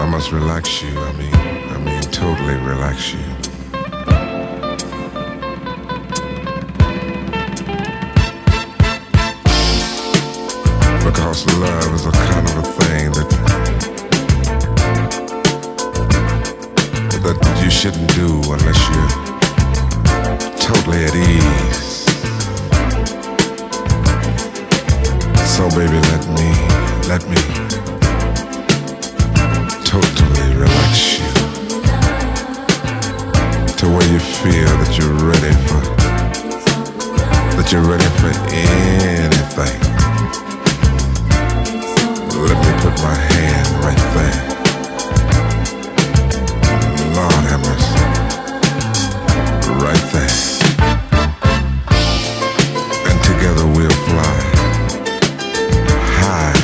must relax you. I mean, totally relax you. Because love is a kind of a thing that you shouldn't do unless you're totally at ease. So baby, let me totally relax you to where you feel that you're ready for anything. Let me put my hand right there. Lord have mercy. Right there. And together we'll fly high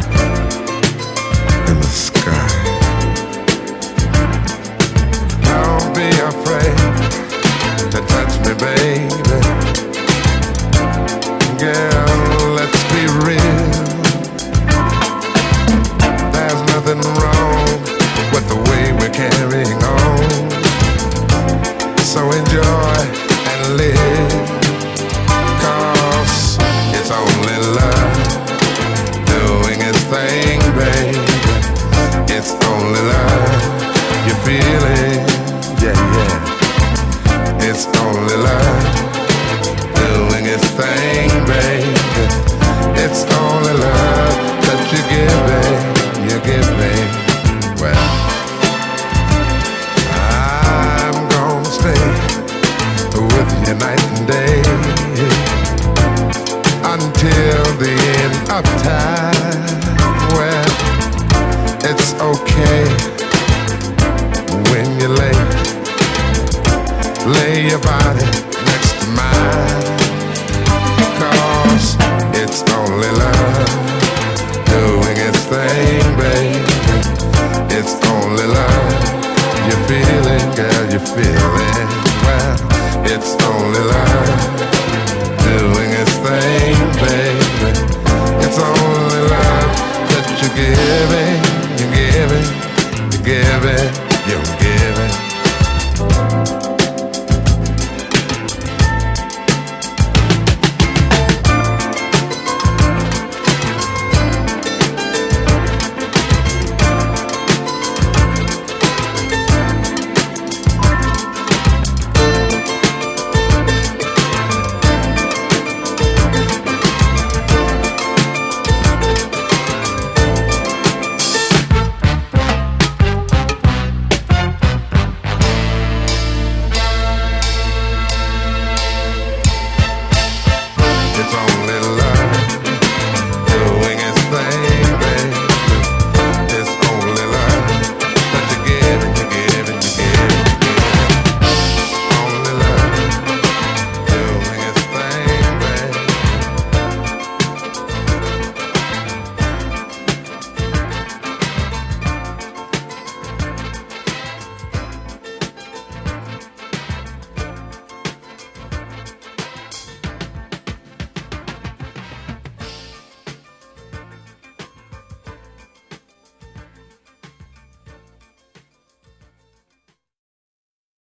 in the sky. Don't be afraid to touch me, baby. Girl, let's be real. There's nothing wrong with the way we're carrying on. So enjoy and live, 'cause it's only love doing its thing, baby. It's only love you're feeling, yeah, yeah. It's only love doing its thing, baby. It's only love that you're giving. Well, I'm gonna stay with you night and day until the end of time. Well, it's okay when you lay your body next to mine, 'cause it's only love doing its thing, baby. It's only love you're feeling, girl, you're feeling. Well, it's only love doing its thing, baby. It's only love that you're giving, you're giving, you're giving, you're giving.